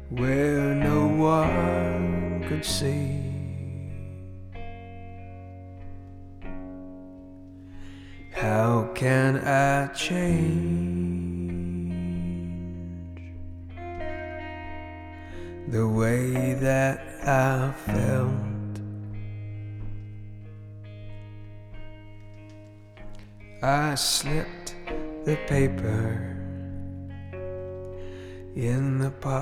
where no one could see. How can I change the way that I felt? I slipped the paper in the pocket